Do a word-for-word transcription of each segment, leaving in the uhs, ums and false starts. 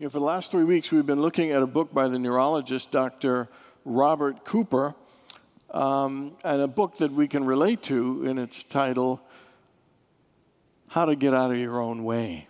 You know, for the last three weeks, we've been looking at a book by the neurologist, Doctor Robert Cooper, um, and a book that we can relate to in its title, How to Get Out of Your Own Way.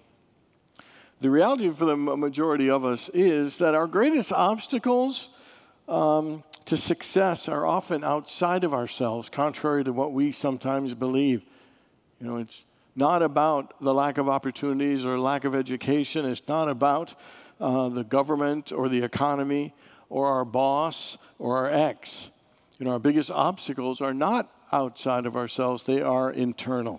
The reality for the majority of us is that our greatest obstacles um, to success are often outside of ourselves, contrary to what we sometimes believe. You know, it's not about the lack of opportunities or lack of education. It's not about uh, the government or the economy or our boss or our ex. You know, our biggest obstacles are not outside of ourselves. They are internal.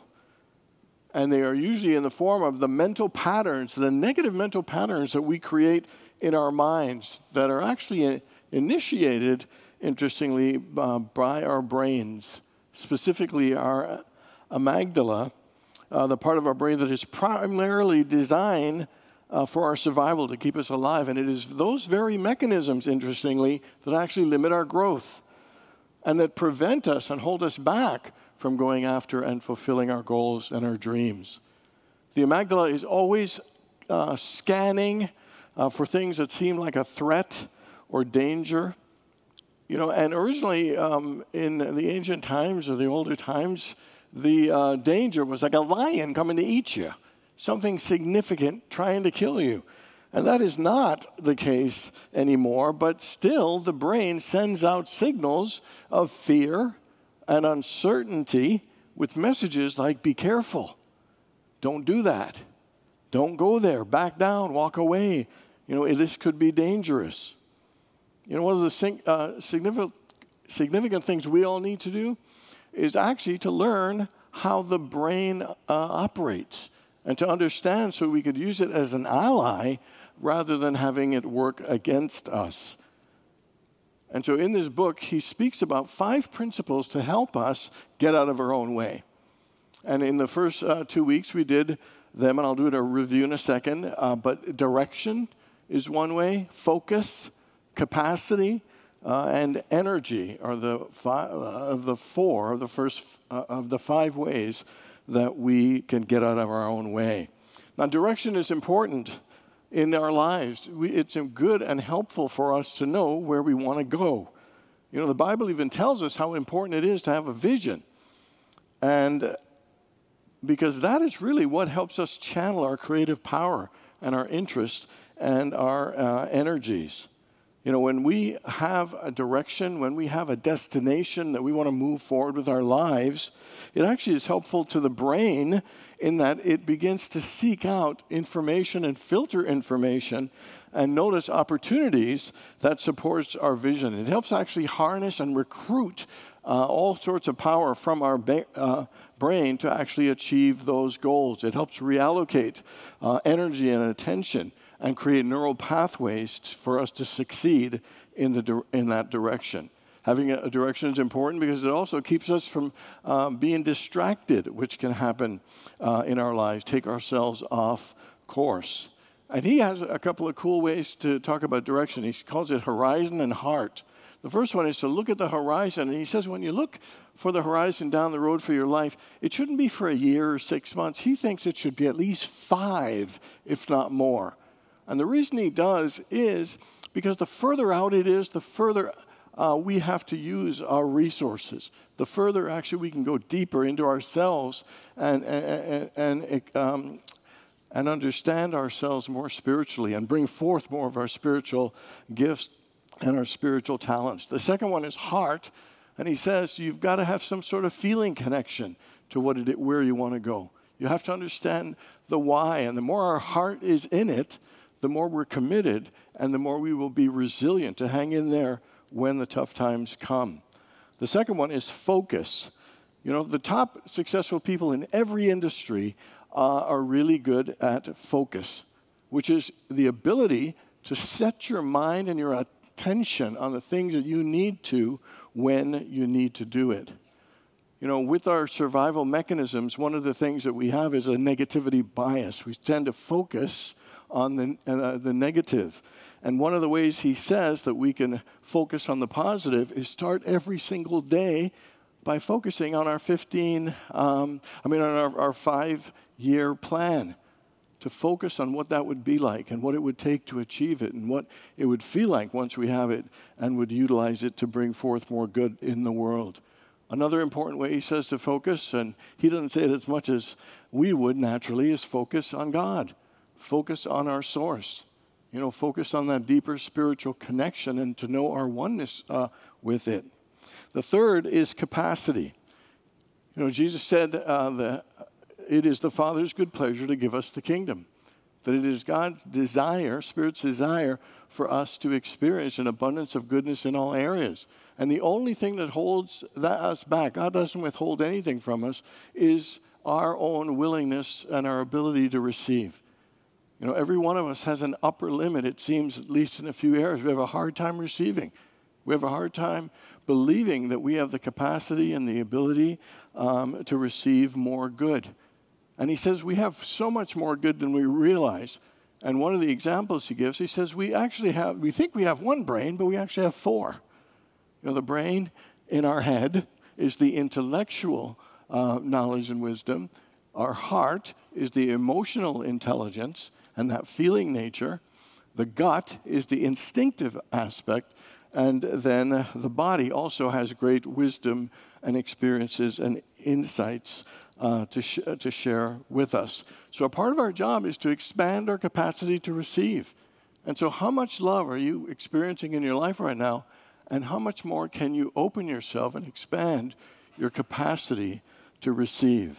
And they are usually in the form of the mental patterns, the negative mental patterns that we create in our minds that are actually initiated, interestingly, uh, by our brains, specifically our amygdala, uh, the part of our brain that is primarily designed uh, for our survival, to keep us alive. And it is those very mechanisms, interestingly, that actually limit our growth and that prevent us and hold us back from going after and fulfilling our goals and our dreams. The amygdala is always uh, scanning uh, for things that seem like a threat or danger. You know, and originally um, in the ancient times or the older times, the uh, danger was like a lion coming to eat you, something significant trying to kill you. And that is not the case anymore, but still the brain sends out signals of fear and uncertainty with messages like, be careful, don't do that, don't go there, back down, walk away. You know, this could be dangerous. You know, one of the uh, significant, significant things we all need to do is actually to learn how the brain uh, operates and to understand so we could use it as an ally rather than having it work against us. And so in this book, he speaks about five principles to help us get out of our own way. And in the first uh, two weeks, we did them, and I'll do a review in a second, uh, but direction is one way, focus, capacity, uh, and energy are the five, uh, of the four of the first uh, of the five ways that we can get out of our own way. Now, direction is important in our lives. We, it's good and helpful for us to know where we want to go. You know, the Bible even tells us how important it is to have a vision, and because that is really what helps us channel our creative power and our interest and our uh, energies. You know, when we have a direction, when we have a destination that we want to move forward with our lives, it actually is helpful to the brain in that it begins to seek out information and filter information and notice opportunities that supports our vision. It helps actually harness and recruit uh, all sorts of power from our ba- uh, brain to actually achieve those goals. It helps reallocate uh, energy and attention and create neural pathways t- for us to succeed in the di- in that direction. Having a, a direction is important because it also keeps us from um, being distracted, which can happen uh, in our lives, take ourselves off course. And he has a couple of cool ways to talk about direction. He calls it horizon and heart. The first one is to look at the horizon, and he says when you look for the horizon down the road for your life, it shouldn't be for a year or six months. He thinks it should be at least five, if not more. And the reason he does is because the further out it is, the further uh, we have to use our resources. The further actually we can go deeper into ourselves and and and, um, and understand ourselves more spiritually and bring forth more of our spiritual gifts and our spiritual talents. The second one is heart, and he says you've got to have some sort of feeling connection to what it, where you want to go. You have to understand the why, and the more our heart is in it, the more we're committed, and the more we will be resilient to hang in there when the tough times come. The second one is focus. You know, the top successful people in every industry uh, are really good at focus, which is the ability to set your mind and your attention on the things that you need to when you need to do it. You know, with our survival mechanisms, one of the things that we have is a negativity bias. We tend to focus on the, uh, the negative. And one of the ways he says that we can focus on the positive is start every single day by focusing on our fifteen, um, I mean, on our, our five-year plan. to focus on what that would be like and what it would take to achieve it and what it would feel like once we have it and would utilize it to bring forth more good in the world. Another important way he says to focus, and he doesn't say it as much as we would naturally, is focus on God. Focus on our source. You know, focus on that deeper spiritual connection and to know our oneness uh, with it. The third is capacity. You know, Jesus said uh, that it is the Father's good pleasure to give us the kingdom. That it is God's desire, Spirit's desire, for us to experience an abundance of goodness in all areas. And the only thing that holds that, us back, God doesn't withhold anything from us, is our own willingness and our ability to receive. You know, every one of us has an upper limit, it seems, at least in a few areas. We have a hard time receiving. We have a hard time believing that we have the capacity and the ability um, to receive more good. And he says we have so much more good than we realize. And one of the examples he gives, he says we actually have, we think we have one brain, but we actually have four. You know, the brain in our head is the intellectual uh, knowledge and wisdom. Our heart is the emotional intelligence and that feeling nature. The gut is the instinctive aspect. And then uh, the body also has great wisdom and experiences and insights Uh, to, sh- to share with us. So a part of our job is to expand our capacity to receive. And so how much love are you experiencing in your life right now? And how much more can you open yourself and expand your capacity to receive?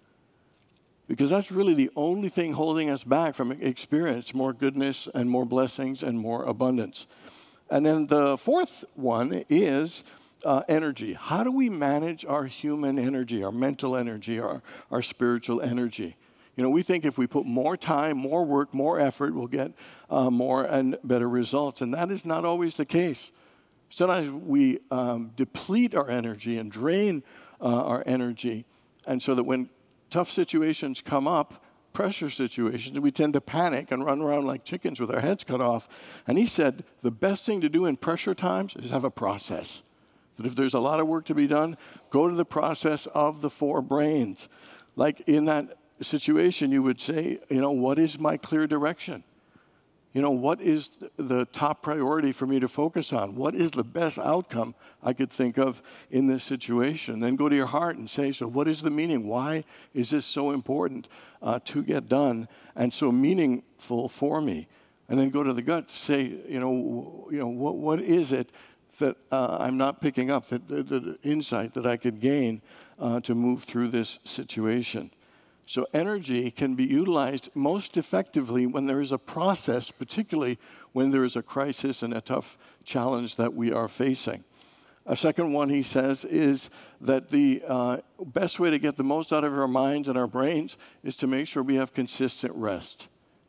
Because that's really the only thing holding us back from experience more goodness and more blessings and more abundance. And then the fourth one is Uh, energy. How do we manage our human energy, our mental energy, our, our spiritual energy? You know, we think if we put more time, more work, more effort, we'll get uh, more and better results. And that is not always the case. Sometimes we um, deplete our energy and drain uh, our energy. And so that when tough situations come up, pressure situations, we tend to panic and run around like chickens with our heads cut off. And he said the best thing to do in pressure times is have a process. That if there's a lot of work to be done, go to the process of the four brains. Like in that situation, you would say, you know, what is my clear direction? You know, what is the top priority for me to focus on? What is the best outcome I could think of in this situation? Then go to your heart and say, so what is the meaning? Why is this so important uh, to get done and so meaningful for me? And then go to the gut to say, you know, you know, what what is it that uh, I'm not picking up, that the, the insight that I could gain uh, to move through this situation. So energy can be utilized most effectively when there is a process, particularly when there is a crisis and a tough challenge that we are facing. A second one, he says, is that the uh, best way to get the most out of our minds and our brains is to make sure we have consistent rest.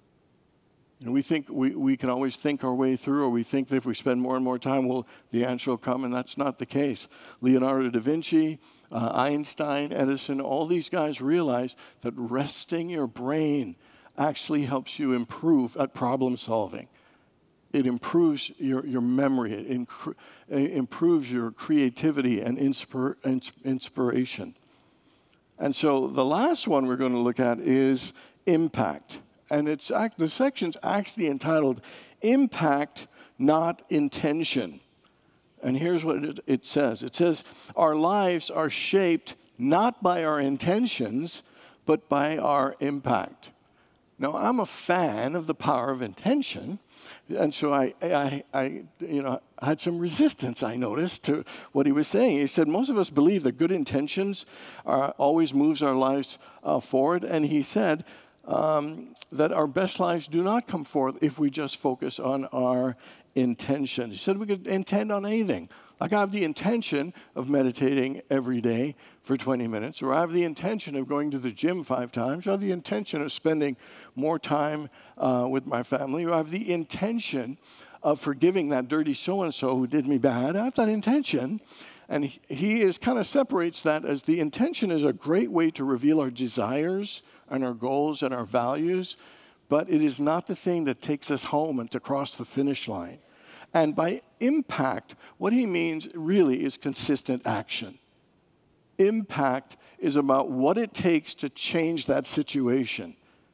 And we think we, we can always think our way through, or we think that if we spend more and more time, well, the answer will come, and that's not the case. Leonardo da Vinci, uh, Einstein, Edison, all these guys realized that resting your brain actually helps you improve at problem solving. It improves your, your memory, it incre- it improves your creativity and inspir- inspiration. And so the last one we're going to look at is impact. And it's act, the section's actually entitled Impact, Not Intention. And here's what it, it says. It says, our lives are shaped not by our intentions, but by our impact. Now, I'm a fan of the power of intention. And so I, I, I, you know, had some resistance, I noticed, to what he was saying. He said, most of us believe that good intentions are, always moves our lives uh, forward. And he said, Um, that our best lives do not come forth if we just focus on our intention. He said we could intend on anything. Like I have the intention of meditating every day for twenty minutes, or I have the intention of going to the gym five times, or I have the intention of spending more time uh, with my family, or I have the intention of forgiving that dirty so-and-so who did me bad. I have that intention. And he, he is kind of separates that as the intention is a great way to reveal our desires and our goals and our values, but it is not the thing that takes us home and to cross the finish line. And by impact, what he means really is consistent action. Impact is about what it takes to change that situation.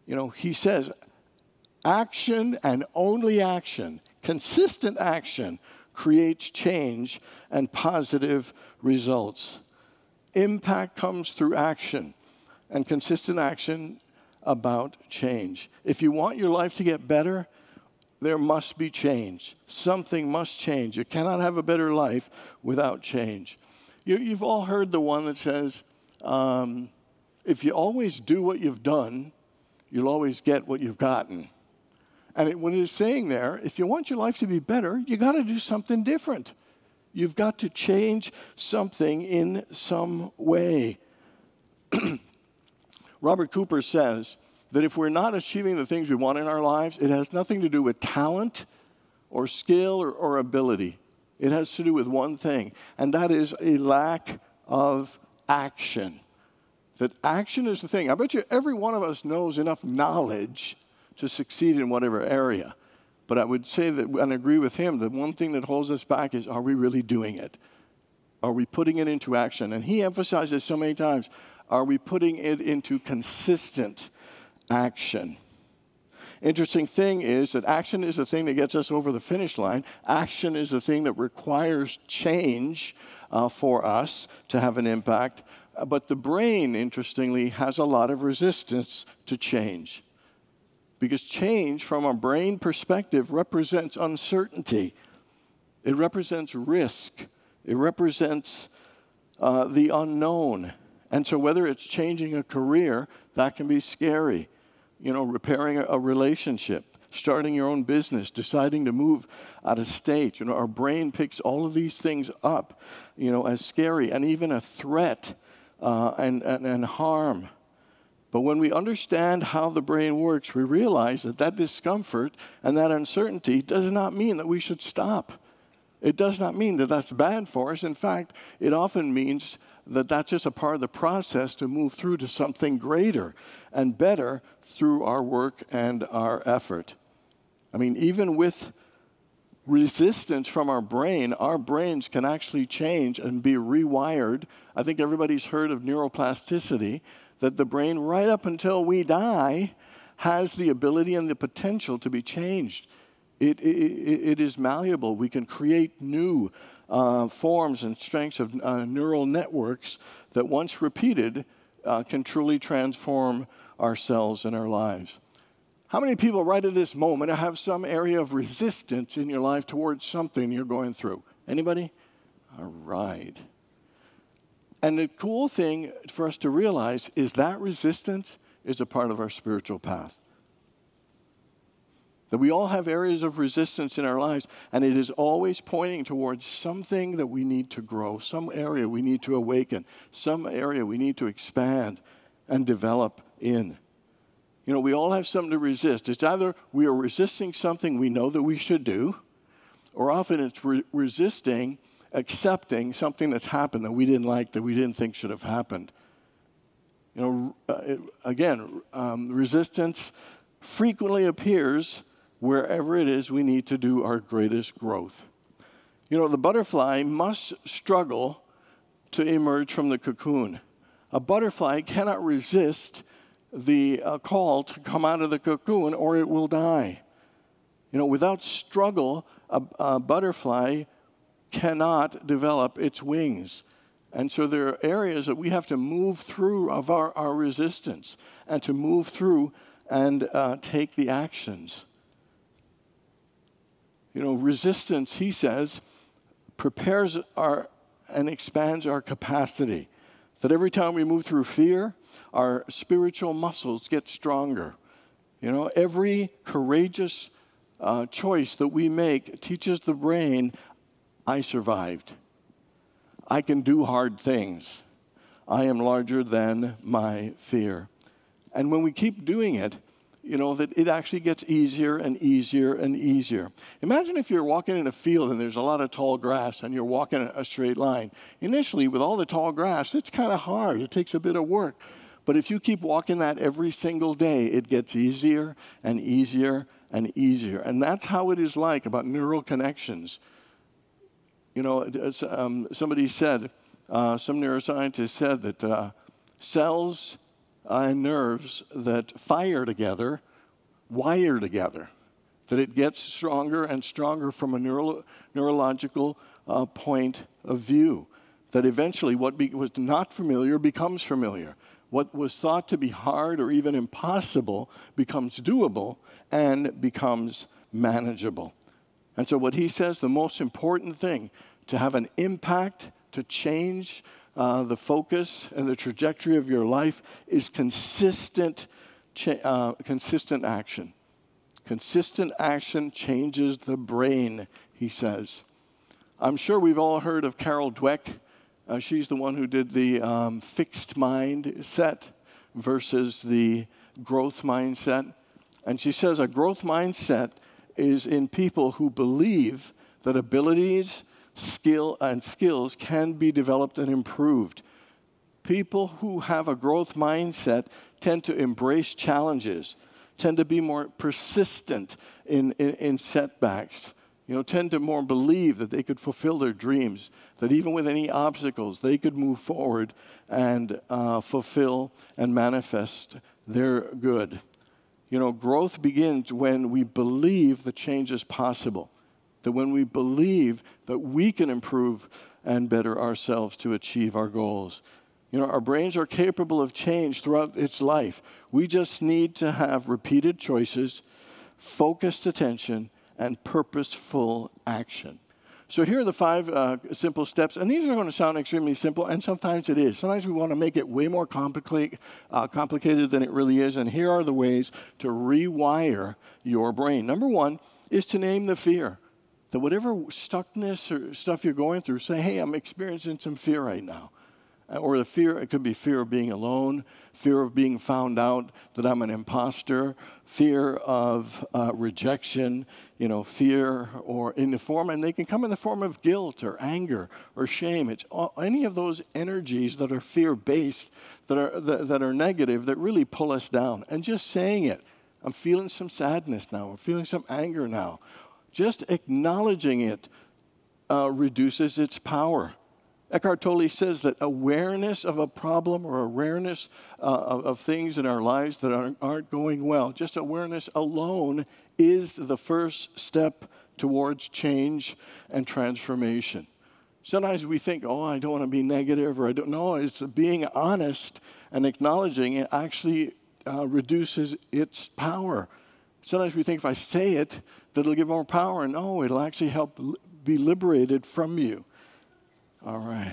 You know, he says, action and only action, consistent action, creates change and positive results. Impact comes through action, and consistent action about change. If you want your life to get better, there must be change. Something must change. You cannot have a better life without change. You, you've all heard the one that says, um, if you always do what you've done, you'll always get what you've gotten. And it, what it is saying there, if you want your life to be better, you got to do something different. You've got to change something in some way. Robert Cooper says that if we're not achieving the things we want in our lives, it has nothing to do with talent or skill or, or ability. It has to do with one thing, and that is a lack of action. That action is the thing. I bet you every one of us knows enough knowledge to succeed in whatever area. But I would say that, and agree with him, that one thing that holds us back is, are we really doing it? Are we putting it into action? And he emphasizes so many times, are we putting it into consistent action? Interesting thing is that action is the thing that gets us over the finish line. Action is the thing that requires change uh, for us to have an impact. Uh, but the brain, interestingly, has a lot of resistance to change. Because change, from a brain perspective, represents uncertainty. It represents risk. It represents uh, the unknown. And so whether it's changing a career, that can be scary. You know, repairing a, a relationship, starting your own business, deciding to move out of state. You know, our brain picks all of these things up, you know, as scary and even a threat uh, and, and, and harm. But when we understand how the brain works, we realize that that discomfort and that uncertainty does not mean that we should stop. It does not mean that that's bad for us. In fact, it often means that that's just a part of the process to move through to something greater and better through our work and our effort. I mean, even with resistance from our brain, our brains can actually change and be rewired. I think everybody's heard of neuroplasticity, that the brain, right up until we die, has the ability and the potential to be changed. It, it, it is malleable. We can create new uh, forms and strengths of uh, neural networks that, once repeated, uh, can truly transform ourselves and our lives. How many people right at this moment have some area of resistance in your life towards something you're going through? Anybody? All right. And the cool thing for us to realize is that resistance is a part of our spiritual path. That we all have areas of resistance in our lives, and it is always pointing towards something that we need to grow, some area we need to awaken, some area we need to expand and develop in. You know, we all have something to resist. It's either we are resisting something we know that we should do, or often it's re- resisting accepting something that's happened that we didn't like, that we didn't think should have happened. You know, uh, it, again, um, resistance frequently appears wherever it is we need to do our greatest growth. You know, the butterfly must struggle to emerge from the cocoon. A butterfly cannot resist the uh, call to come out of the cocoon, or it will die. You know, without struggle, a, a butterfly cannot develop its wings. And so there are areas that we have to move through of our, our resistance and to move through and uh, take the actions. You know, resistance, he says, prepares our and expands our capacity. That every time we move through fear, our spiritual muscles get stronger. You know, every courageous uh, choice that we make teaches the brain, I survived. I can do hard things. I am larger than my fear. And when we keep doing it, you know, that it actually gets easier and easier and easier. Imagine if you're walking in a field and there's a lot of tall grass and you're walking a straight line. Initially, with all the tall grass, it's kind of hard. It takes a bit of work. But if you keep walking that every single day, it gets easier and easier and easier. And that's how it is like about neural connections. You know, um, somebody said, uh, some neuroscientist said that uh, cells uh, and nerves that fire together, wire together, that it gets stronger and stronger from a neuro- neurological uh, point of view, that eventually what be- was not familiar becomes familiar. What was thought to be hard or even impossible becomes doable and becomes manageable. And so what he says, the most important thing to have an impact, to change uh, the focus and the trajectory of your life is consistent, cha- uh, consistent action. Consistent action changes the brain, he says. I'm sure we've all heard of Carol Dweck. Uh, she's the one who did the um, fixed mindset versus the growth mindset. And she says a growth mindset is in people who believe that abilities, skill, and skills can be developed and improved. People who have a growth mindset tend to embrace challenges, tend to be more persistent in, in, in setbacks, you know, tend to more believe that they could fulfill their dreams, that even with any obstacles, they could move forward and uh, fulfill and manifest their good. You know, growth begins when we believe that change is possible, that when we believe that we can improve and better ourselves to achieve our goals. You know, our brains are capable of change throughout its life. We just need to have repeated choices, focused attention, and purposeful action. So here are the five uh, simple steps, and these are going to sound extremely simple, and sometimes it is. Sometimes we want to make it way more complicate, uh, complicated than it really is, and here are the ways to rewire your brain. Number one is to name the fear. That whatever stuckness or stuff you're going through, say, hey, I'm experiencing some fear right now. Or the fear, it could be fear of being alone, fear of being found out that I'm an imposter, fear of uh, rejection, you know, fear or in the form, and they can come in the form of guilt or anger or shame. It's all, any of those energies that are fear-based, that are that, that are negative, that really pull us down. And just saying it, I'm feeling some sadness now, I'm feeling some anger now. Just acknowledging it uh, reduces its power. Eckhart Tolle says that awareness of a problem or awareness uh, of, of things in our lives that aren't, aren't going well, just awareness alone is the first step towards change and transformation. Sometimes we think, oh, I don't want to be negative, or I don't know. It's being honest and acknowledging it actually uh, reduces its power. Sometimes we think if I say it, that it'll give more power. And no, it'll actually help li- be liberated from you. All right.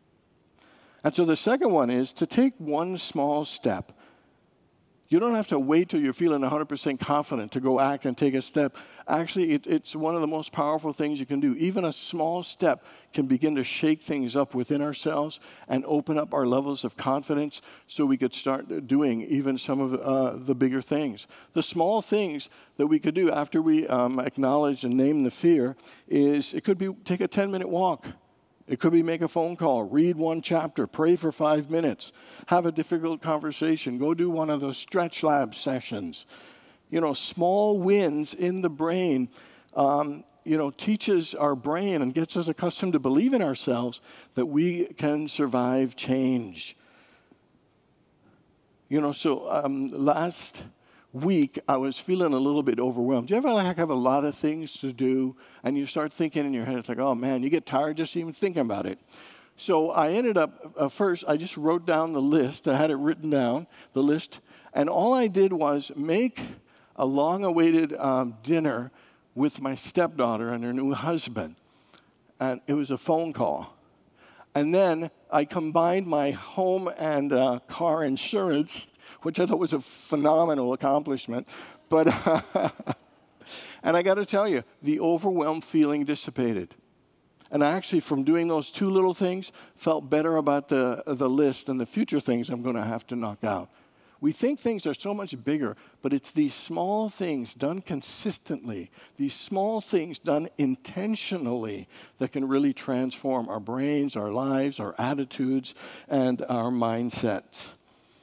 And so the second one is to take one small step. You don't have to wait till you're feeling one hundred percent confident to go act and take a step. Actually, it, it's one of the most powerful things you can do. Even a small step can begin to shake things up within ourselves and open up our levels of confidence so we could start doing even some of uh, the bigger things. The small things that we could do after we um, acknowledge and name the fear is it could be take a ten-minute walk. It could be make a phone call, read one chapter, pray for five minutes, have a difficult conversation, go do one of those stretch lab sessions. You know, small wins in the brain, um, you know, teaches our brain and gets us accustomed to believe in ourselves that we can survive change. You know, so um, last week, I was feeling a little bit overwhelmed. Do you ever like have a lot of things to do, and you start thinking in your head, it's like, oh man, you get tired just even thinking about it. So I ended up, uh, first, I just wrote down the list. I had it written down, the list, and all I did was make a long-awaited um, dinner with my stepdaughter and her new husband. And it was a phone call. And then I combined my home and uh, car insurance, which I thought was a phenomenal accomplishment. But, and I got to tell you, the overwhelmed feeling dissipated. And I actually, from doing those two little things, felt better about the, the list and the future things I'm going to have to knock out. We think things are so much bigger, but it's these small things done consistently, these small things done intentionally that can really transform our brains, our lives, our attitudes, and our mindsets.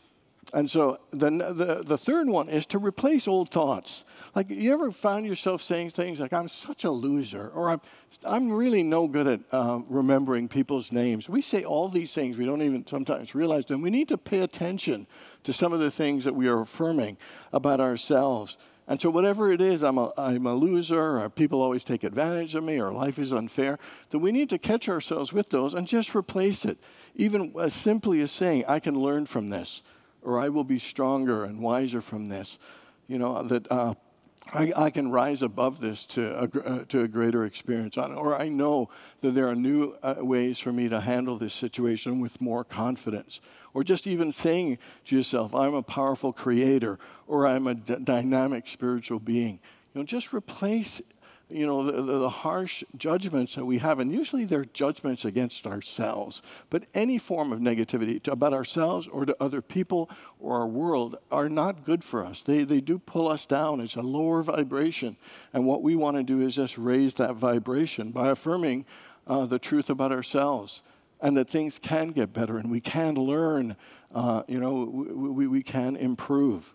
And so the, the, the third one is to replace old thoughts. Like, you ever found yourself saying things like, I'm such a loser, or I'm, I'm really no good at uh, remembering people's names. We say all these things. We don't even sometimes realize them. We need to pay attention to some of the things that we are affirming about ourselves. And so whatever it is, I'm a, I'm a loser, or people always take advantage of me, or life is unfair, that we need to catch ourselves with those and just replace it. Even as simply as saying, I can learn from this, or I will be stronger and wiser from this. You know, that uh, I, I can rise above this to a, uh, to a greater experience. Or I know that there are new uh, ways for me to handle this situation with more confidence. Or just even saying to yourself, I'm a powerful creator, or I'm a d- dynamic spiritual being. You know, just replace, you know, the, the, the harsh judgments that we have. And usually they're judgments against ourselves. But any form of negativity to, about ourselves or to other people or our world are not good for us. They, they do pull us down. It's a lower vibration. And what we want to do is just raise that vibration by affirming uh, the truth about ourselves. And that things can get better, and we can learn, uh, you know, we, we, we can improve.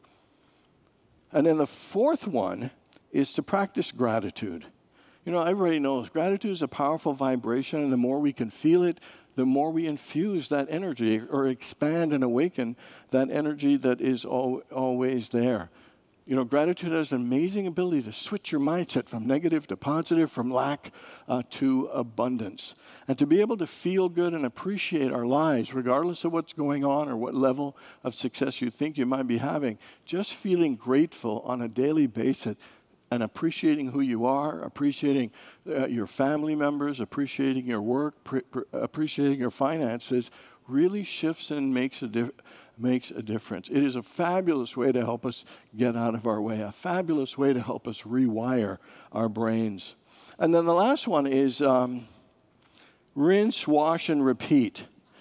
And then the fourth one is to practice gratitude. You know, everybody knows gratitude is a powerful vibration, and the more we can feel it, the more we infuse that energy or expand and awaken that energy that is al- always there. You know, gratitude has an amazing ability to switch your mindset from negative to positive, from lack uh, to abundance. And to be able to feel good and appreciate our lives, regardless of what's going on or what level of success you think you might be having, just feeling grateful on a daily basis and appreciating who you are, appreciating uh, your family members, appreciating your work, pre- pre- appreciating your finances, really shifts and makes a difference. makes a difference. It is a fabulous way to help us get out of our way, a fabulous way to help us rewire our brains. And then the last one is um, rinse, wash, and repeat.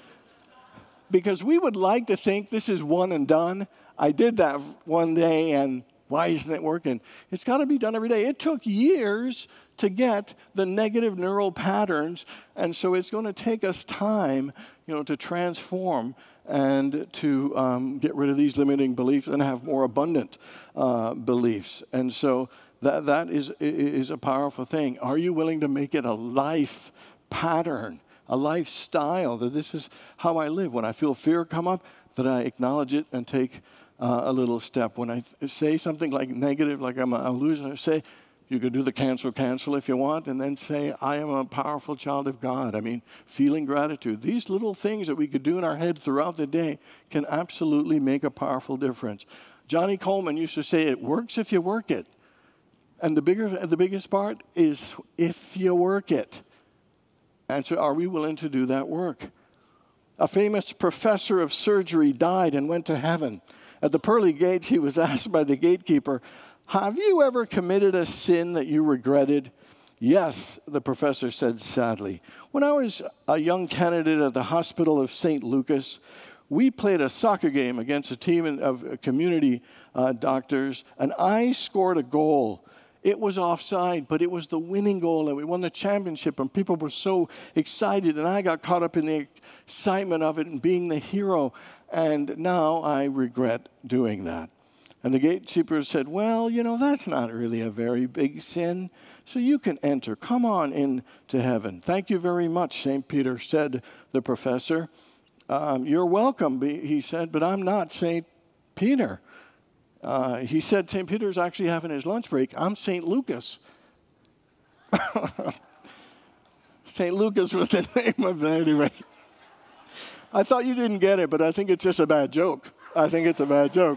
Because we would like to think this is one and done. I did that one day, and why isn't it working? It's got to be done every day. It took years to get the negative neural patterns, and so it's going to take us time, you know, to transform and to um, get rid of these limiting beliefs and have more abundant uh, beliefs. And so that that is is a powerful thing. Are you willing to make it a life pattern, a lifestyle, that this is how I live? When I feel fear come up, that I acknowledge it and take uh, a little step. When I th- say something like negative, like I'm a, a loser, I say, you could do the cancel, cancel if you want, and then say, I am a powerful child of God. I mean, feeling gratitude. These little things that we could do in our head throughout the day can absolutely make a powerful difference. Johnny Coleman used to say, it works if you work it. And the bigger, the biggest part is if you work it. And so are we willing to do that work? A famous professor of surgery died and went to heaven. At the pearly gates, he was asked by the gatekeeper, have you ever committed a sin that you regretted? Yes, the professor said sadly. When I was a young candidate at the hospital of Saint Lucas, we played a soccer game against a team of community uh, doctors, and I scored a goal. It was offside, but it was the winning goal, and we won the championship, and people were so excited, and I got caught up in the excitement of it and being the hero, and now I regret doing that. And the gatekeeper said, well, you know, that's not really a very big sin, so you can enter. Come on into heaven. Thank you very much, Saint Peter, said the professor. Um, you're welcome, he said, but I'm not Saint Peter. Uh, he said Saint Peter's actually having his lunch break. I'm Saint Lucas. Saint Lucas was the name of it anyway. I thought you didn't get it, but I think it's just a bad joke. I think it's a bad joke.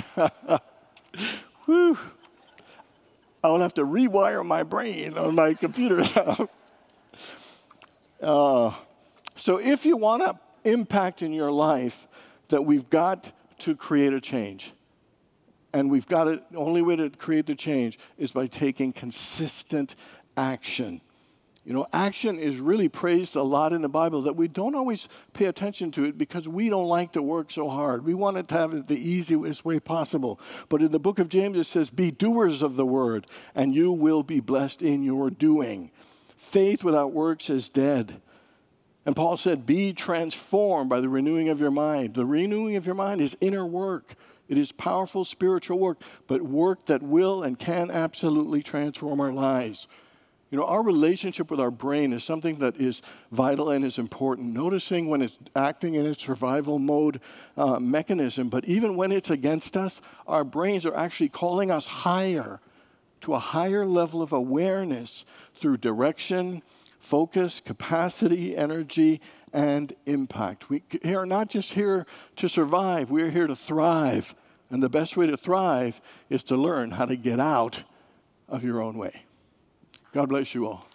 Whew. I will have to rewire my brain on my computer now. uh, so if you want to impact in your life, that we've got to create a change. And we've got to, the only way to create the change is by taking consistent action. You know, action is really praised a lot in the Bible, that we don't always pay attention to it because we don't like to work so hard. We want it to have it the easiest way possible. But in the book of James, it says, be doers of the word, and you will be blessed in your doing. Faith without works is dead. And Paul said, be transformed by the renewing of your mind. The renewing of your mind is inner work. It is powerful spiritual work, but work that will and can absolutely transform our lives. You know, our relationship with our brain is something that is vital and is important. Noticing when it's acting in its survival mode uh, mechanism, but even when it's against us, our brains are actually calling us higher, to a higher level of awareness through direction, focus, capacity, energy, and impact. We are not just here to survive, we are here to thrive. And the best way to thrive is to learn how to get out of your own way. God bless you all.